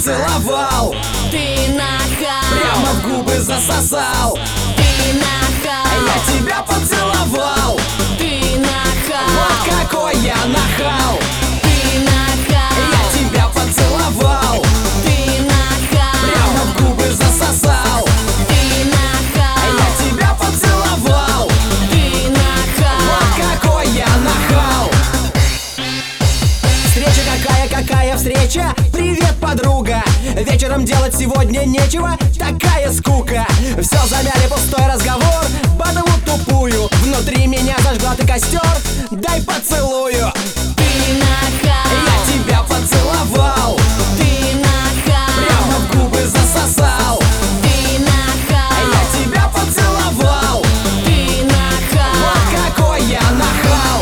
поцеловал, Ты нахал, прямо в губы засосал. ты нахал, Я тебя поцеловал, ты нахал, вот какой я нахал. ты нахал, Я тебя поцеловал, ты нахал, прямо в губы засосал. ты нахал, Я тебя поцеловал, ты нахал. вот какой я нахал. Встреча какая встреча? Привет, подруга. Вечером делать сегодня нечего, такая скука. Все замяли, пустой разговор, потому тупую. Внутри меня зажгла ты костер, дай поцелую. Ты нахал, Я тебя поцеловал, ты нахал, прямо в губы засосал. ты нахал, Я тебя поцеловал, ты нахал. вот какой я нахал.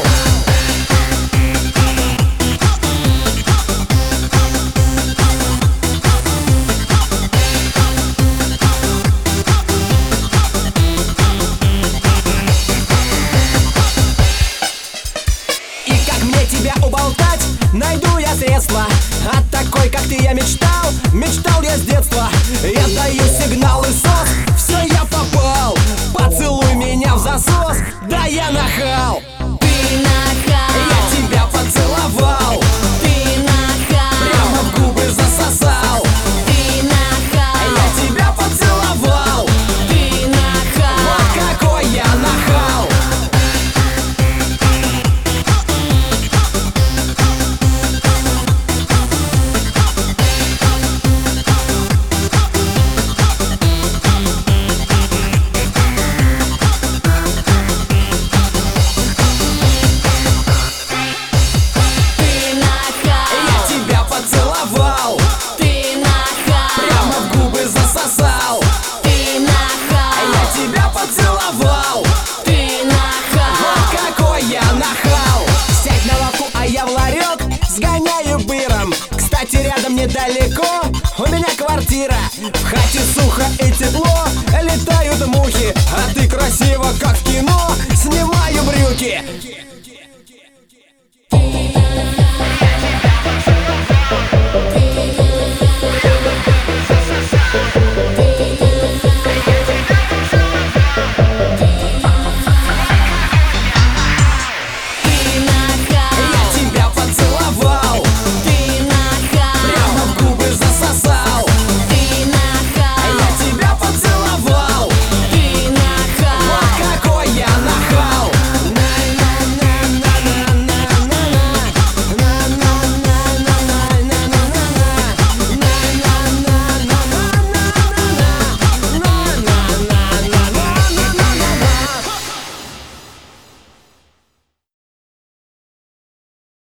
И как мне тебя уболтать, найду я средства. От такой, как ты, я мечтал я с детства. Я даю сигнал и сос, все, я попал. Поцелуй меня в засос, да я нахал. Ты нахал, Я тебя поцеловал, ты нахал, прямо в губы засосал. ты нахал, Я тебя поцеловал, ты нахал, вот какой я нахал. ты нахал, Я тебя поцеловал, ты нахал, прямо в губы засосал. ты нахал, Я тебя поцеловал, ты нахал, вот какой я нахал. Сядь на лавку, а я в ларек сгоняю быром. Кстати, рядом недалеко у меня квартира. В хате сухо и тепло, летают мухи. А ты красиво, как в кино, снимаю брюки.